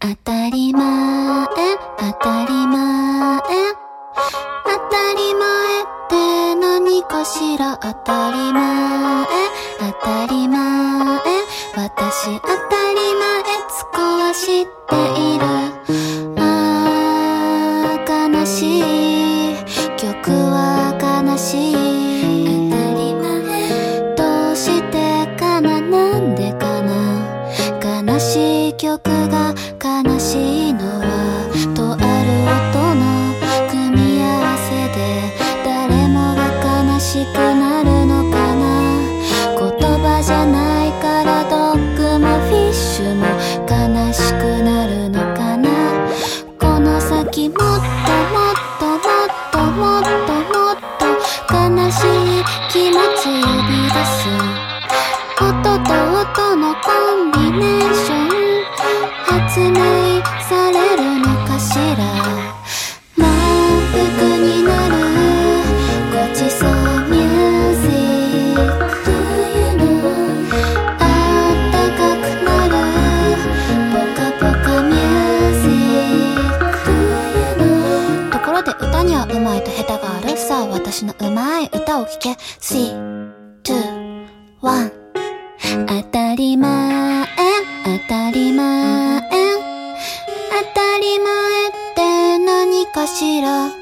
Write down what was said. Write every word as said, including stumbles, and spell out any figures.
当たり前、当たり前、当たり前って何かしら。当たり前、当たり前、私当たり前つこは知っている。あー悲しい曲は悲しい。当たり前どうしてかな、なんでかな。悲しい曲が悲しいのはとある音の組み合わせで、誰もが悲しくなるのかな。言葉じゃないからドッグもフィッシュも悲しくなるのかな。この先もっともっともっともっともっと悲しい気持ち呼び出す。音と音のコンビネーション発明されるのかしら。満腹になるごちそうミュージック。 Do you know あったかくなるポカポカミュージック。 Do you know ところで歌にはうまいと下手がある。さあ私のうまい歌を聴け。スリー、ツー、ワン。当たり前、当たり前、当たり前って何かしら。